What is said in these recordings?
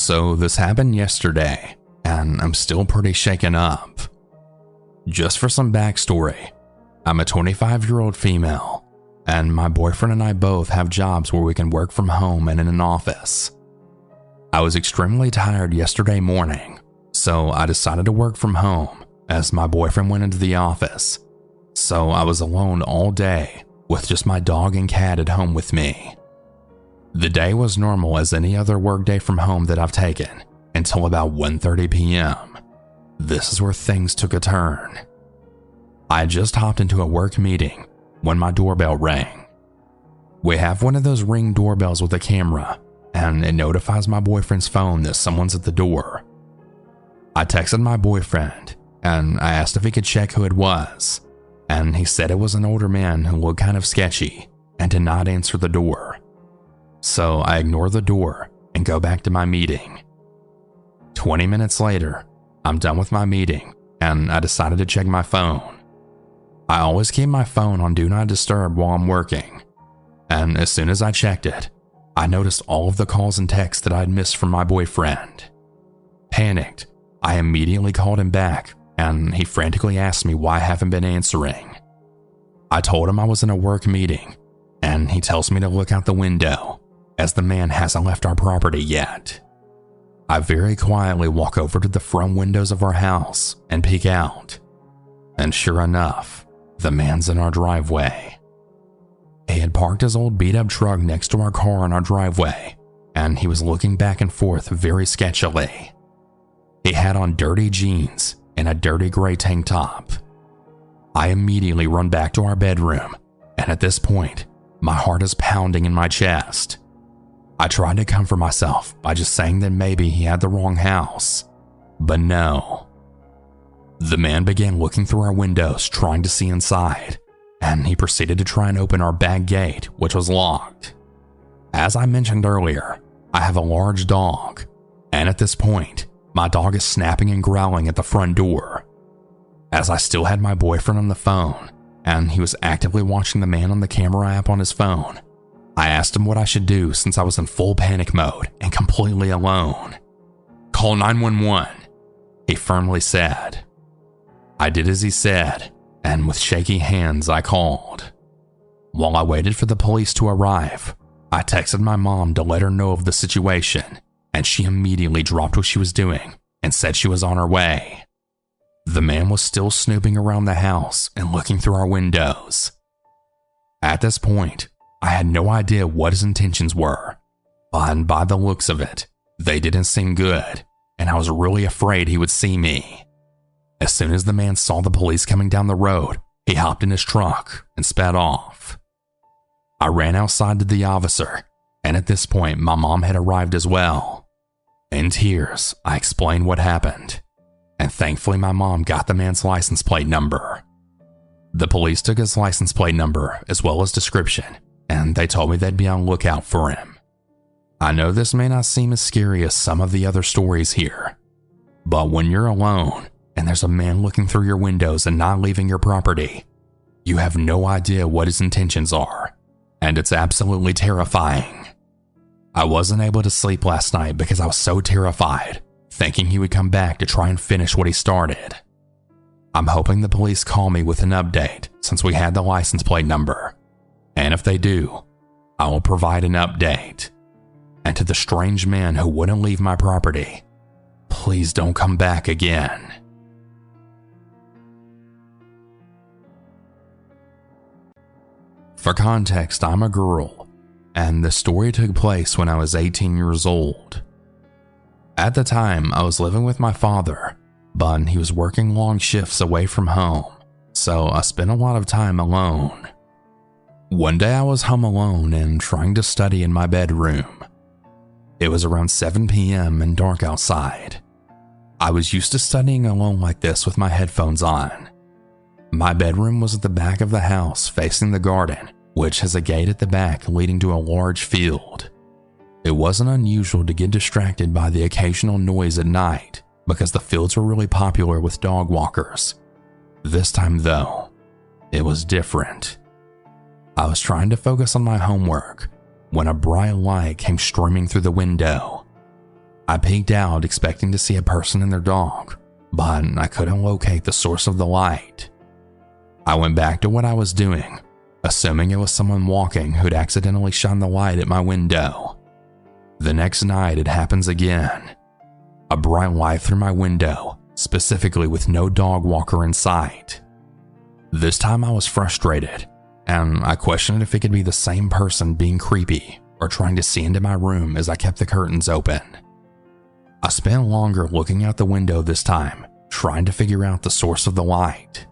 So this happened yesterday, and I'm still pretty shaken up. Just for some backstory, I'm a 25-year-old female, and my boyfriend and I both have jobs where we can work from home and in an office. I was extremely tired yesterday morning, so I decided to work from home as my boyfriend went into the office. So I was alone all day with just my dog and cat at home with me. The day was normal as any other workday from home that I've taken until about 1:30 p.m. This is where things took a turn. I had just hopped into a work meeting when my doorbell rang. We have one of those Ring doorbells with a camera, and it notifies my boyfriend's phone that someone's at the door. I texted my boyfriend, and I asked if he could check who it was, and he said it was an older man who looked kind of sketchy and did not answer the door. So I ignore the door and go back to my meeting. 20 minutes later, I'm done with my meeting and I decided to check my phone. I always keep my phone on Do Not Disturb while I'm working, and as soon as I checked it, I noticed all of the calls and texts that I'd missed from my boyfriend. Panicked, I immediately called him back and he frantically asked me why I haven't been answering. I told him I was in a work meeting, and he tells me to look out the window as the man hasn't left our property yet. I very quietly walk over to the front windows of our house and peek out. And sure enough, the man's in our driveway. He had parked his old beat-up truck next to our car in our driveway, and he was looking back and forth very sketchily. He had on dirty jeans and a dirty gray tank top. I immediately run back to our bedroom, and at this point, my heart is pounding in my chest. I tried to comfort myself by just saying that maybe he had the wrong house, but no. The man began looking through our windows trying to see inside, and he proceeded to try and open our back gate, which was locked. As I mentioned earlier, I have a large dog, and at this point, my dog is snapping and growling at the front door. As I still had my boyfriend on the phone, and he was actively watching the man on the camera app on his phone, I asked him what I should do since I was in full panic mode and completely alone. "Call 911, he firmly said. I did as he said, and with shaky hands I called. While I waited for the police to arrive, I texted my mom to let her know of the situation, and she immediately dropped what she was doing and said she was on her way. The man was still snooping around the house and looking through our windows. At this point, I had no idea what his intentions were, but by the looks of it, they didn't seem good, and I was really afraid he would see me. As soon as the man saw the police coming down the road, he hopped in his truck and sped off. I ran outside to the officer, and at this point, my mom had arrived as well. In tears, I explained what happened, and thankfully my mom got the man's license plate number. The police took his license plate number as well as description, and they told me they'd be on lookout for him. I know this may not seem as scary as some of the other stories here, but when you're alone and there's a man looking through your windows and not leaving your property, you have no idea what his intentions are, and it's absolutely terrifying. I wasn't able to sleep last night because I was so terrified, thinking he would come back to try and finish what he started. I'm hoping the police call me with an update since we had the license plate number. And if they do, I will provide an update. And to the strange man who wouldn't leave my property, please don't come back again. For context, I'm a girl, and the story took place when I was 18 years old. At the time, I was living with my father, but he was working long shifts away from home, so I spent a lot of time alone. One day I was home alone and trying to study in my bedroom. It was around 7 p.m. and dark outside. I was used to studying alone like this with my headphones on. My bedroom was at the back of the house facing the garden, which has a gate at the back leading to a large field. It wasn't unusual to get distracted by the occasional noise at night because the fields were really popular with dog walkers. This time though, it was different. I was trying to focus on my homework when a bright light came streaming through the window. I peeked out expecting to see a person and their dog, but I couldn't locate the source of the light. I went back to what I was doing, assuming it was someone walking who'd accidentally shone the light at my window. The next night it happens again. A bright light through my window, specifically with no dog walker in sight. This time I was frustrated, and I questioned if it could be the same person being creepy or trying to see into my room as I kept the curtains open. I spent longer looking out the window this time, trying to figure out the source of the light.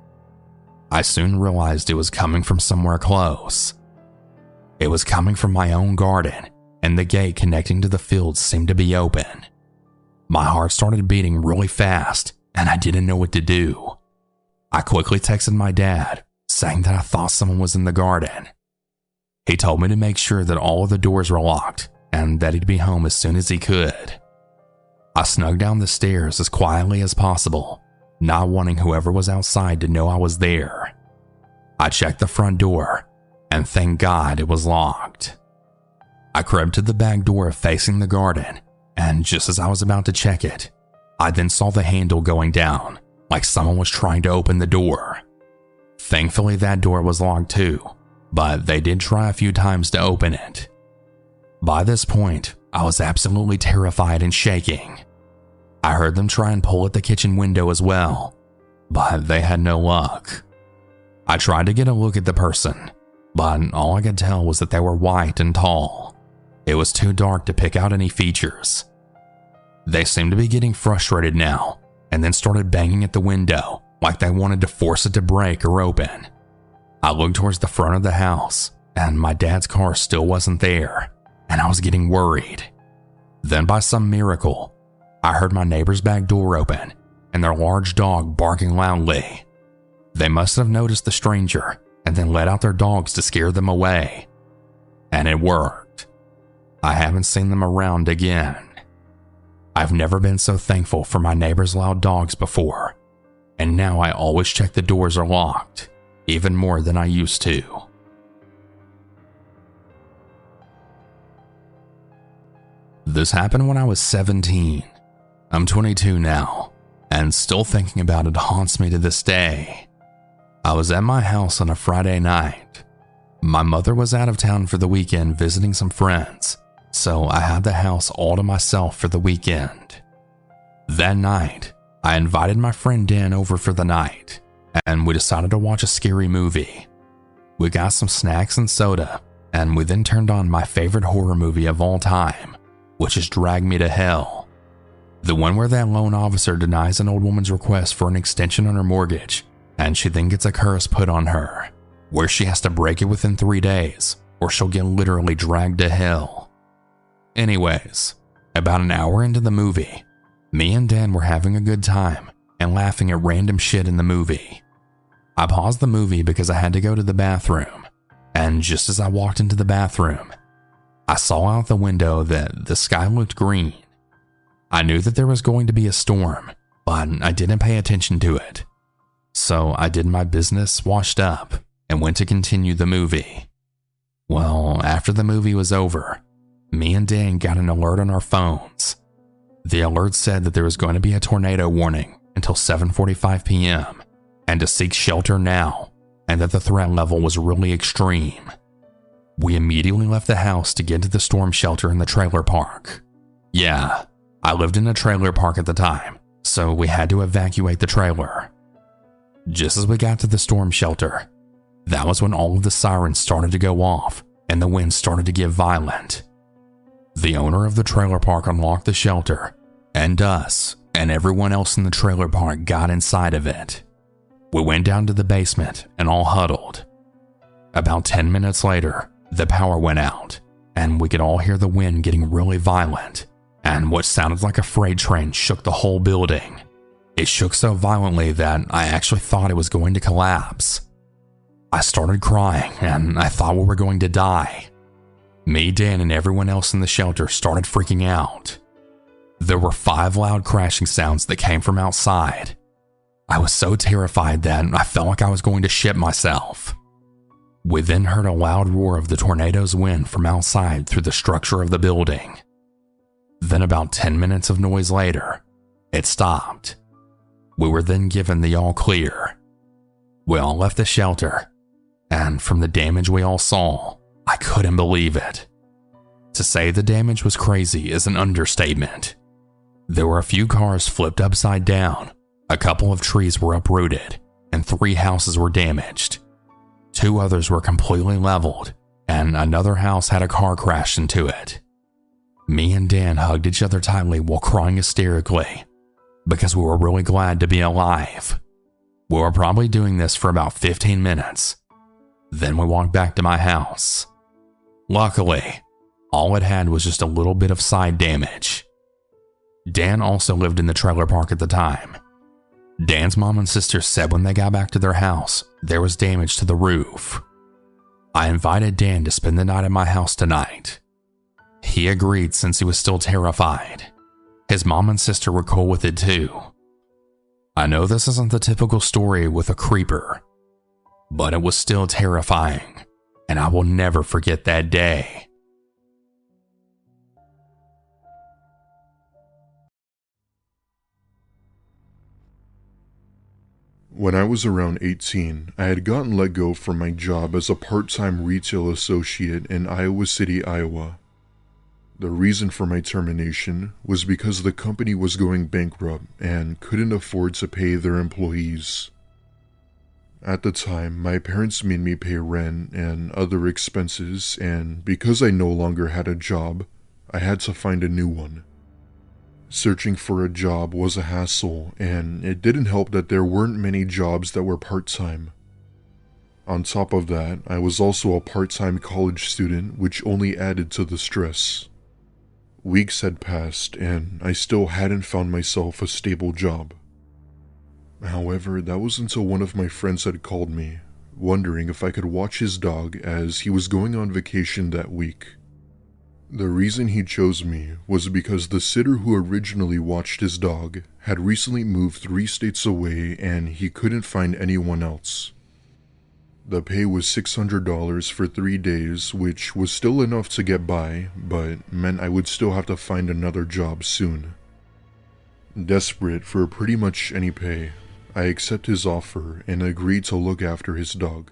I soon realized it was coming from somewhere close. It was coming from my own garden, and the gate connecting to the field seemed to be open. My heart started beating really fast, and I didn't know what to do. I quickly texted my dad, saying that I thought someone was in the garden. He told me to make sure that all of the doors were locked, and that he'd be home as soon as he could. I snuck down the stairs as quietly as possible, not wanting whoever was outside to know I was there. I checked the front door, and thank God it was locked. I crept to the back door facing the garden, and just as I was about to check it, I then saw the handle going down, like someone was trying to open the door. Thankfully that door was locked too, but they did try a few times to open it. By this point, I was absolutely terrified and shaking. I heard them try and pull at the kitchen window as well, but they had no luck. I tried to get a look at the person, but all I could tell was that they were white and tall. It was too dark to pick out any features. They seemed to be getting frustrated now, and then started banging at the window like they wanted to force it to break or open. I looked towards the front of the house, and my dad's car still wasn't there, and I was getting worried. Then by some miracle, I heard my neighbor's back door open and their large dog barking loudly. They must have noticed the stranger and then let out their dogs to scare them away. And it worked. I haven't seen them around again. I've never been so thankful for my neighbor's loud dogs before, and now I always check the doors are locked, even more than I used to. This happened when I was 17. I'm 22 now, and still thinking about it haunts me to this day. I was at my house on a Friday night. My mother was out of town for the weekend visiting some friends, so I had the house all to myself for the weekend. That night, I invited my friend Dan over for the night, and we decided to watch a scary movie. We got some snacks and soda, and we then turned on my favorite horror movie of all time, which is Drag Me to Hell. The one where that loan officer denies an old woman's request for an extension on her mortgage, and she then gets a curse put on her, where she has to break it within 3 days, or she'll get literally dragged to hell. Anyways, about an hour into the movie, me and Dan were having a good time and laughing at random shit in the movie. I paused the movie because I had to go to the bathroom, and just as I walked into the bathroom, I saw out the window that the sky looked green. I knew that there was going to be a storm, but I didn't pay attention to it. So I did my business, washed up, and went to continue the movie. Well, after the movie was over, me and Dan got an alert on our phones. The alert said that there was going to be a tornado warning until 7:45 p.m. and to seek shelter now, and that the threat level was really extreme. We immediately left the house to get to the storm shelter in the trailer park. Yeah, I lived in a trailer park at the time, so we had to evacuate the trailer. Just as we got to the storm shelter, that was when all of the sirens started to go off and the wind started to get violent. The owner of the trailer park unlocked the shelter, and us and everyone else in the trailer park got inside of it. We went down to the basement and all huddled. About 10 minutes later, the power went out, and we could all hear the wind getting really violent, and what sounded like a freight train shook the whole building. It shook so violently that I actually thought it was going to collapse. I started crying, and I thought we were going to die. Me, Dan, and everyone else in the shelter started freaking out. There were 5 loud crashing sounds that came from outside. I was so terrified that I felt like I was going to shit myself. We then heard a loud roar of the tornado's wind from outside through the structure of the building. Then about 10 minutes of noise later, it stopped. We were then given the all clear. We all left the shelter, and from the damage we all saw, I couldn't believe it. To say the damage was crazy is an understatement. There were a few cars flipped upside down, a couple of trees were uprooted, and 3 houses were damaged. 2 others were completely leveled, and another house had a car crash into it. Me and Dan hugged each other tightly while crying hysterically, because we were really glad to be alive. We were probably doing this for about 15 minutes. Then we walked back to my house. Luckily, all it had was just a little bit of side damage. Dan also lived in the trailer park at the time. Dan's mom and sister said when they got back to their house, there was damage to the roof. I invited Dan to spend the night at my house tonight. He agreed since he was still terrified. His mom and sister were cool with it too. I know this isn't the typical story with a creeper, but it was still terrifying, and I will never forget that day. When I was around 18, I had gotten let go from my job as a part-time retail associate in Iowa City, Iowa. The reason for my termination was because the company was going bankrupt and couldn't afford to pay their employees. At the time, my parents made me pay rent and other expenses, and because I no longer had a job, I had to find a new one. Searching for a job was a hassle, and it didn't help that there weren't many jobs that were part-time. On top of that, I was also a part-time college student, which only added to the stress. Weeks had passed, and I still hadn't found myself a stable job. However, that was until one of my friends had called me, wondering if I could watch his dog as he was going on vacation that week. The reason he chose me was because the sitter who originally watched his dog had recently moved 3 states away and he couldn't find anyone else. The pay was $600 for 3 days, which was still enough to get by, but meant I would still have to find another job soon. Desperate for pretty much any pay, I accepted his offer and agreed to look after his dog.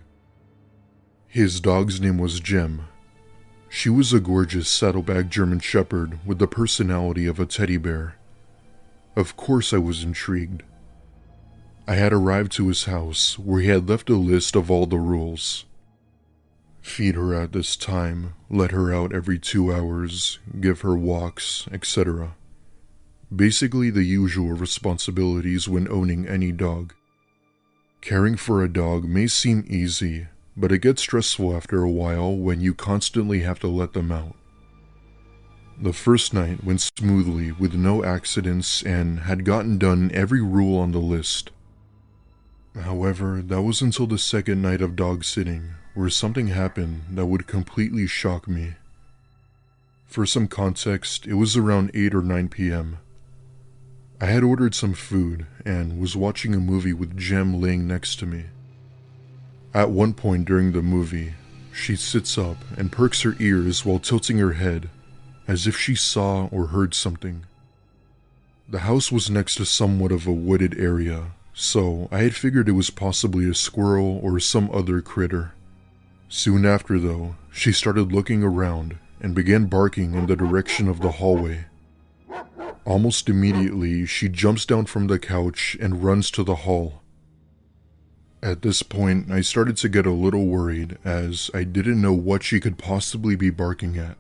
His dog's name was Jem. She was a gorgeous saddleback German Shepherd with the personality of a teddy bear. Of course I was intrigued. I had arrived to his house where he had left a list of all the rules. Feed her at this time, let her out every 2 hours, give her walks, etc. Basically the usual responsibilities when owning any dog. Caring for a dog may seem easy, but it gets stressful after a while when you constantly have to let them out. The first night went smoothly with no accidents and had gotten done every rule on the list. However, that was until the second night of dog sitting, where something happened that would completely shock me. For some context, it was around 8 or 9 p.m. I had ordered some food and was watching a movie with Jem laying next to me. At one point during the movie, she sits up and perks her ears while tilting her head, as if she saw or heard something. The house was next to somewhat of a wooded area, so I had figured it was possibly a squirrel or some other critter. Soon after though, she started looking around and began barking in the direction of the hallway. Almost immediately, she jumps down from the couch and runs to the hall. At this point, I started to get a little worried as I didn't know what she could possibly be barking at.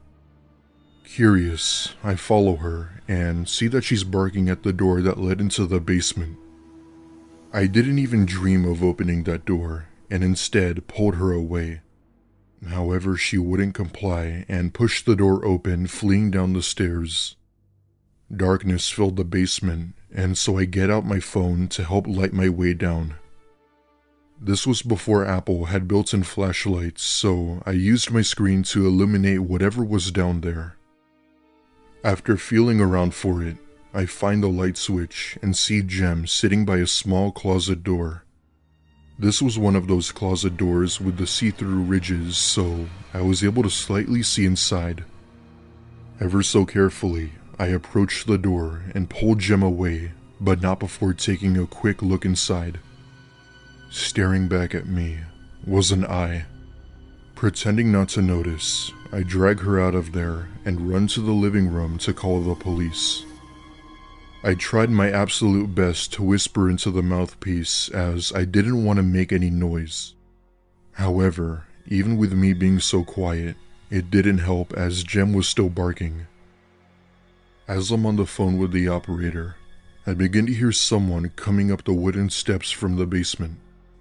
Curious, I follow her and see that she's barking at the door that led into the basement. I didn't even dream of opening that door and instead pulled her away. However, she wouldn't comply and pushed the door open, fleeing down the stairs. Darkness filled the basement, and so I get out my phone to help light my way down. This was before Apple had built-in flashlights, so I used my screen to illuminate whatever was down there. After feeling around for it, I find the light switch and see Jem sitting by a small closet door. This was one of those closet doors with the see-through ridges, so I was able to slightly see inside. Ever so carefully, I approached the door and pulled Jem away, but not before taking a quick look inside. Staring back at me was an eye. Pretending not to notice, I drag her out of there and run to the living room to call the police. I tried my absolute best to whisper into the mouthpiece as I didn't want to make any noise. However, even with me being so quiet, it didn't help as Jem was still barking. As I'm on the phone with the operator, I begin to hear someone coming up the wooden steps from the basement.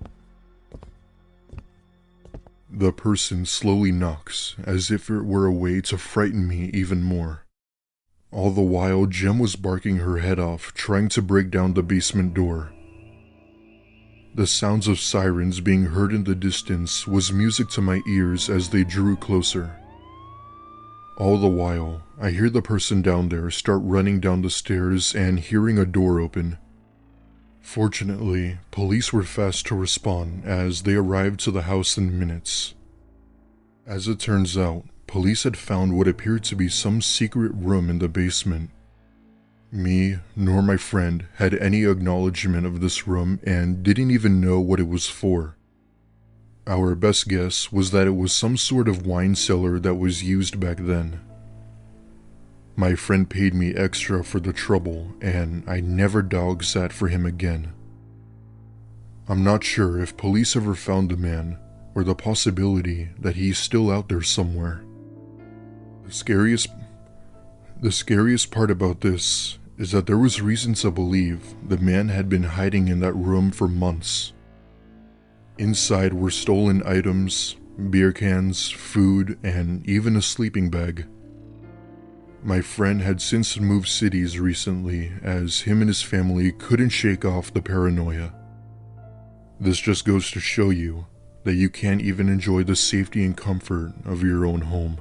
The person slowly knocks, as if it were a way to frighten me even more. All the while, Jem was barking her head off, trying to break down the basement door. The sounds of sirens being heard in the distance was music to my ears as they drew closer. All the while, I hear the person down there start running down the stairs and hearing a door open. Fortunately, police were fast to respond as they arrived to the house in minutes. As it turns out, police had found what appeared to be some secret room in the basement. Me, nor my friend, had any acknowledgement of this room and didn't even know what it was for. Our best guess was that it was some sort of wine cellar that was used back then. My friend paid me extra for the trouble, and I never dog-sat for him again. I'm not sure if police ever found the man, or the possibility that he's still out there somewhere. The scariest part about this is that there was reason to believe the man had been hiding in that room for months. Inside were stolen items, beer cans, food, and even a sleeping bag. My friend had since moved cities recently as him and his family couldn't shake off the paranoia. This just goes to show you that you can't even enjoy the safety and comfort of your own home.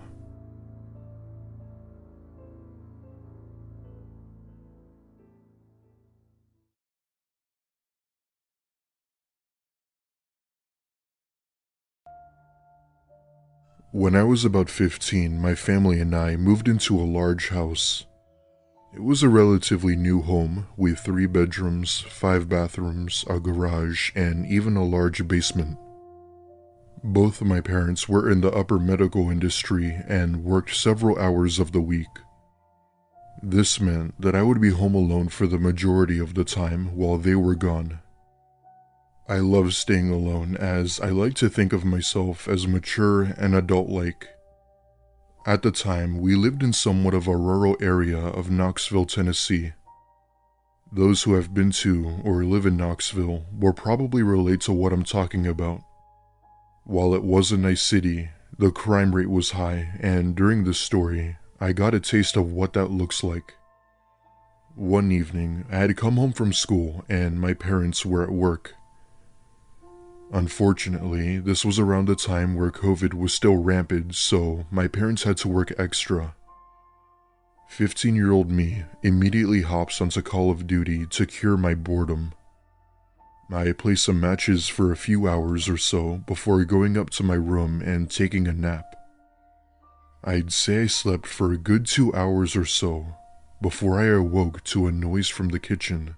When I was about 15, my family and I moved into a large house. It was a relatively new home with 3 bedrooms, 5 bathrooms, a garage, and even a large basement. Both of my parents were in the upper medical industry and worked several hours of the week. This meant that I would be home alone for the majority of the time while they were gone. I love staying alone as I like to think of myself as mature and adult-like. At the time, we lived in somewhat of a rural area of Knoxville, Tennessee. Those who have been to or live in Knoxville will probably relate to what I'm talking about. While it was a nice city, the crime rate was high, and during this story, I got a taste of what that looks like. One evening, I had come home from school and my parents were at work. Unfortunately, this was around the time where COVID was still rampant, so my parents had to work extra. 15-year-old me immediately hops onto Call of Duty to cure my boredom. I play some matches for a few hours or so before going up to my room and taking a nap. I'd say I slept for a good 2 hours or so before I awoke to a noise from the kitchen.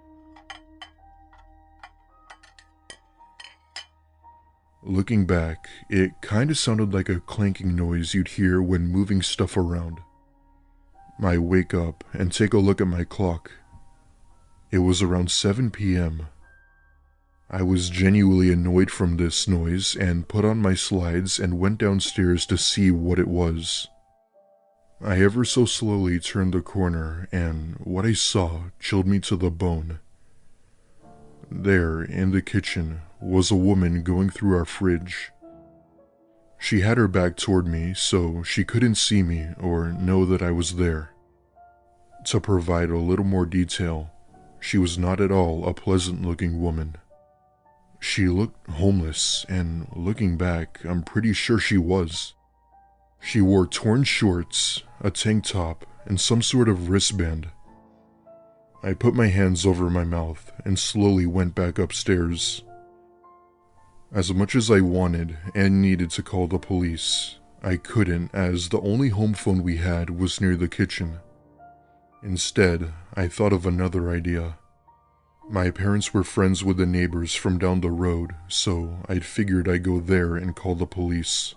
Looking back, it kinda sounded like a clanking noise you'd hear when moving stuff around. I wake up and take a look at my clock. It was around 7 p.m. I was genuinely annoyed from this noise and put on my slides and went downstairs to see what it was. I ever so slowly turned the corner and what I saw chilled me to the bone. There, in the kitchen, was a woman going through our fridge. She had her back toward me, so she couldn't see me or know that I was there. To provide a little more detail, she was not at all a pleasant-looking woman. She looked homeless, and looking back, I'm pretty sure she was. She wore torn shorts, a tank top, and some sort of wristband. I put my hands over my mouth and slowly went back upstairs. As much as I wanted and needed to call the police, I couldn't as the only home phone we had was near the kitchen. Instead, I thought of another idea. My parents were friends with the neighbors from down the road, so I'd figured I'd go there and call the police.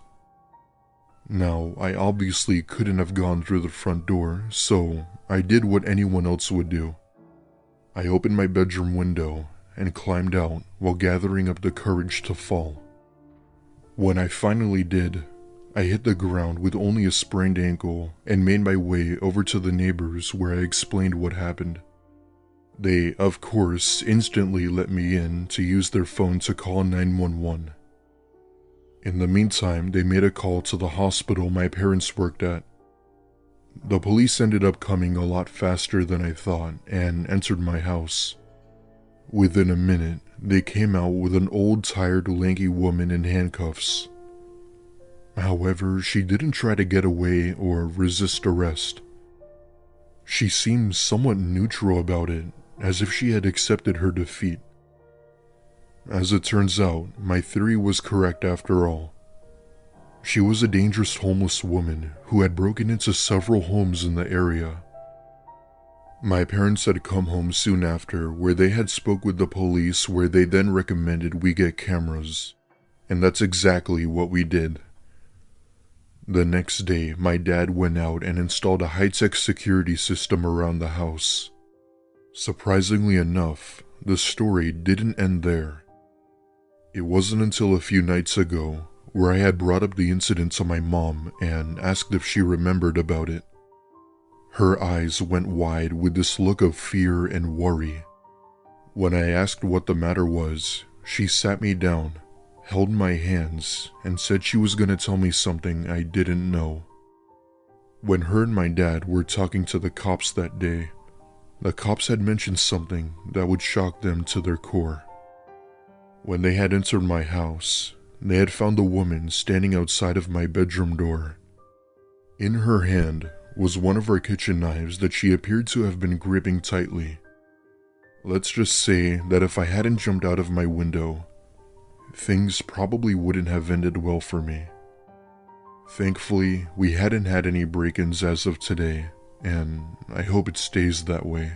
Now, I obviously couldn't have gone through the front door, so I did what anyone else would do. I opened my bedroom window and climbed out while gathering up the courage to fall. When I finally did, I hit the ground with only a sprained ankle and made my way over to the neighbors where I explained what happened. They, of course, instantly let me in to use their phone to call 911. In the meantime, they made a call to the hospital my parents worked at. The police ended up coming a lot faster than I thought and entered my house. Within a minute, they came out with an old, tired, lanky woman in handcuffs. However, she didn't try to get away or resist arrest. She seemed somewhat neutral about it, as if she had accepted her defeat. As it turns out, my theory was correct after all. She was a dangerous homeless woman who had broken into several homes in the area. My parents had come home soon after, where they had spoke with the police, where they then recommended we get cameras. And that's exactly what we did. The next day, my dad went out and installed a high-tech security system around the house. Surprisingly enough, the story didn't end there. It wasn't until a few nights ago where I had brought up the incident to my mom and asked if she remembered about it. Her eyes went wide with this look of fear and worry. When I asked what the matter was, she sat me down, held my hands, and said she was going to tell me something I didn't know. When her and my dad were talking to the cops that day, the cops had mentioned something that would shock them to their core. When they had entered my house, they had found a woman standing outside of my bedroom door. In her hand was one of our kitchen knives that she appeared to have been gripping tightly. Let's just say that if I hadn't jumped out of my window, things probably wouldn't have ended well for me. Thankfully, we hadn't had any break-ins as of today, and I hope it stays that way.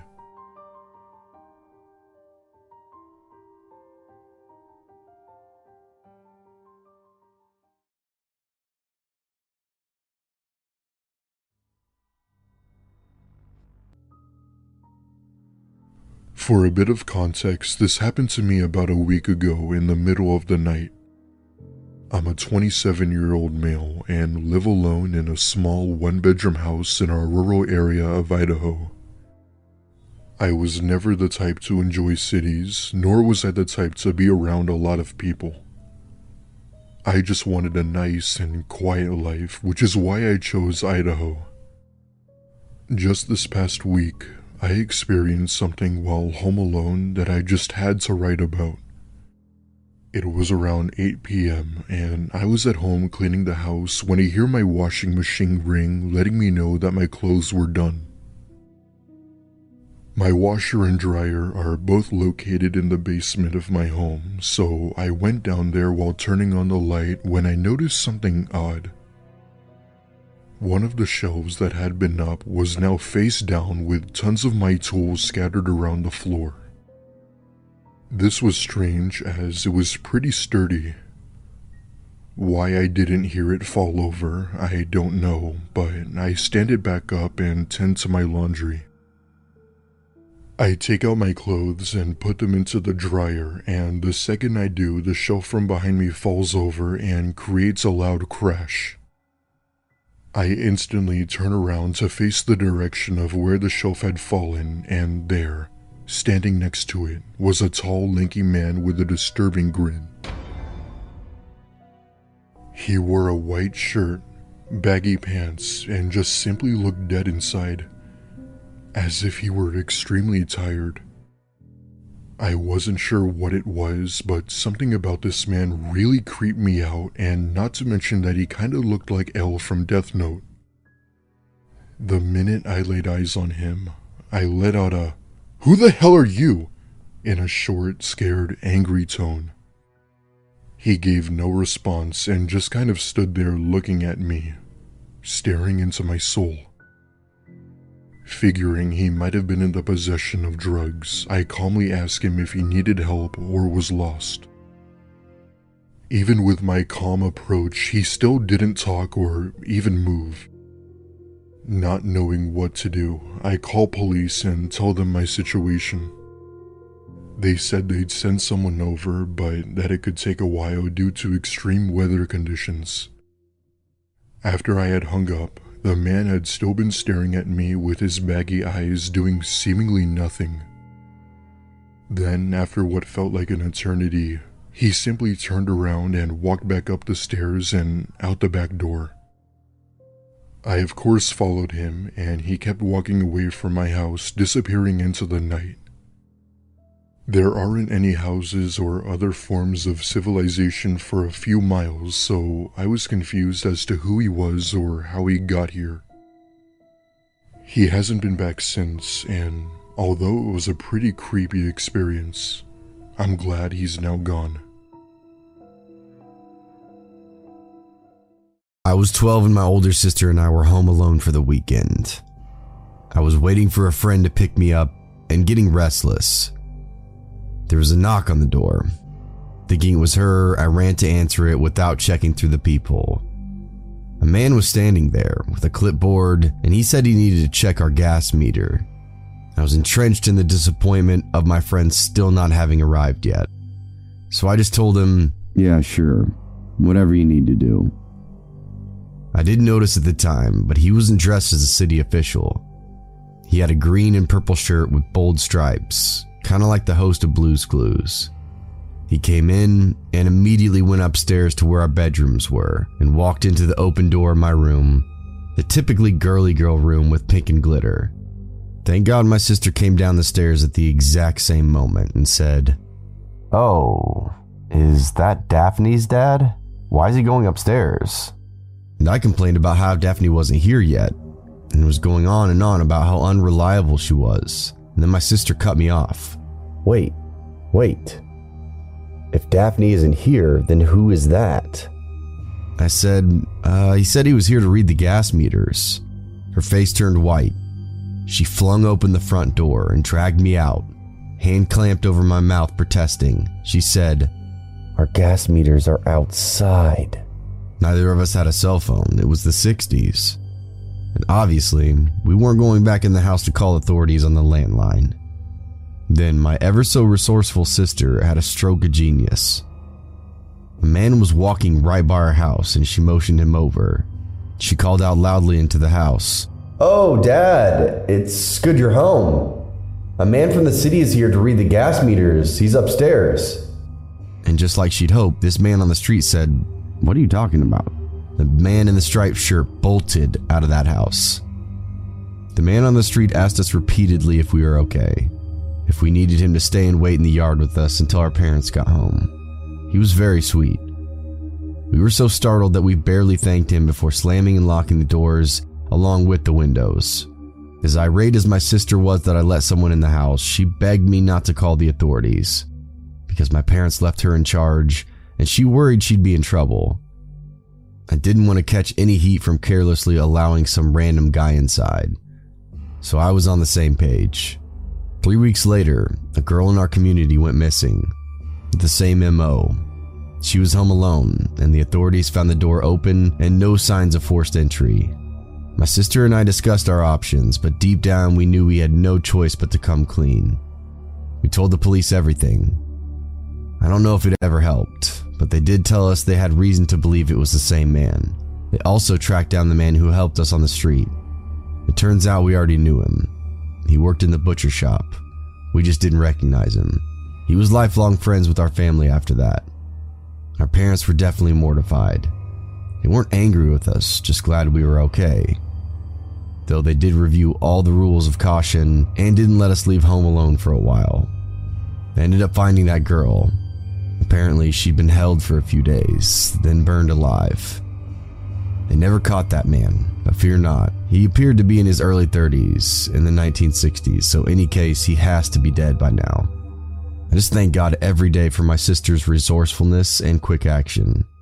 For a bit of context, this happened to me about a week ago in the middle of the night. I'm a 27-year-old male and live alone in a small one-bedroom house in our rural area of Idaho. I was never the type to enjoy cities, nor was I the type to be around a lot of people. I just wanted a nice and quiet life, which is why I chose Idaho. Just this past week, I experienced something while home alone that I just had to write about. It was around 8 p.m. and I was at home cleaning the house when I hear my washing machine ring, letting me know that my clothes were done. My washer and dryer are both located in the basement of my home, so I went down there while turning on the light when I noticed something odd. One of the shelves that had been up was now face down with tons of my tools scattered around the floor. This was strange as it was pretty sturdy. Why I didn't hear it fall over, I don't know, but I stand it back up and tend to my laundry. I take out my clothes and put them into the dryer, and the second I do, the shelf from behind me falls over and creates a loud crash. I instantly turn around to face the direction of where the shelf had fallen, and there, standing next to it, was a tall, lanky man with a disturbing grin. He wore a white shirt, baggy pants, and just simply looked dead inside, as if he were extremely tired. I wasn't sure what it was, but something about this man really creeped me out, and not to mention that he kinda looked like L from Death Note. The minute I laid eyes on him, I let out a, "Who the hell are you?" in a short, scared, angry tone. He gave no response and just kind of stood there looking at me, staring into my soul. Figuring he might have been in the possession of drugs, I calmly asked him if he needed help or was lost. Even with my calm approach, he still didn't talk or even move. Not knowing what to do, I call police and tell them my situation. They said they'd send someone over, but that it could take a while due to extreme weather conditions. After I had hung up, the man had still been staring at me with his baggy eyes doing seemingly nothing. Then, after what felt like an eternity, he simply turned around and walked back up the stairs and out the back door. I of course followed him, and he kept walking away from my house, disappearing into the night. There aren't any houses or other forms of civilization for a few miles, so I was confused as to who he was or how he got here. He hasn't been back since, and although it was a pretty creepy experience, I'm glad he's now gone. I was 12 and my older sister and I were home alone for the weekend. I was waiting for a friend to pick me up and getting restless. There was a knock on the door. Thinking it was her, I ran to answer it without checking through the peephole. A man was standing there with a clipboard and he said he needed to check our gas meter. I was entrenched in the disappointment of my friend still not having arrived yet. So I just told him, "Yeah, sure. Whatever you need to do." I didn't notice at the time, but he wasn't dressed as a city official. He had a green and purple shirt with bold stripes, kind of like the host of Blue's Clues. He came in and immediately went upstairs to where our bedrooms were and walked into the open door of my room, the typically girly girl room with pink and glitter. Thank God my sister came down the stairs at the exact same moment and said, "Oh, is that Daphne's dad? Why is he going upstairs?" And I complained about how Daphne wasn't here yet, and was going on and on about how unreliable she was. And then my sister cut me off. Wait. If Daphne isn't here, then who is that?" I said, he said he was here to read the gas meters. Her face turned white. She flung open the front door and dragged me out, hand clamped over my mouth protesting. She said, "Our gas meters are outside." Neither of us had a cell phone. It was the 60s. And obviously, we weren't going back in the house to call authorities on the landline. Then my ever so resourceful sister had a stroke of genius. A man was walking right by our house and she motioned him over. She called out loudly into the house, "Oh, Dad, it's good you're home. A man from the city is here to read the gas meters. He's upstairs." And just like she'd hoped, this man on the street said, "What are you talking about?" The man in the striped shirt bolted out of that house. The man on the street asked us repeatedly if we were okay, if we needed him to stay and wait in the yard with us until our parents got home. He was very sweet. We were so startled that we barely thanked him before slamming and locking the doors along with the windows. As irate as my sister was that I let someone in the house, she begged me not to call the authorities because my parents left her in charge and she worried she'd be in trouble. I didn't want to catch any heat from carelessly allowing some random guy inside, so I was on the same page. 3 weeks later, a girl in our community went missing, with the same MO. She was home alone, and the authorities found the door open and no signs of forced entry. My sister and I discussed our options, but deep down we knew we had no choice but to come clean. We told the police everything. I don't know if it ever helped, but they did tell us they had reason to believe it was the same man. They also tracked down the man who helped us on the street. It turns out we already knew him. He worked in the butcher shop. We just didn't recognize him. He was lifelong friends with our family after that. Our parents were definitely mortified. They weren't angry with us, just glad we were okay. Though they did review all the rules of caution and didn't let us leave home alone for a while. They ended up finding that girl. Apparently, she'd been held for a few days, then burned alive. They never caught that man, but fear not. He appeared to be in his early 30s in the 1960s, so in any case, he has to be dead by now. I just thank God every day for my sister's resourcefulness and quick action.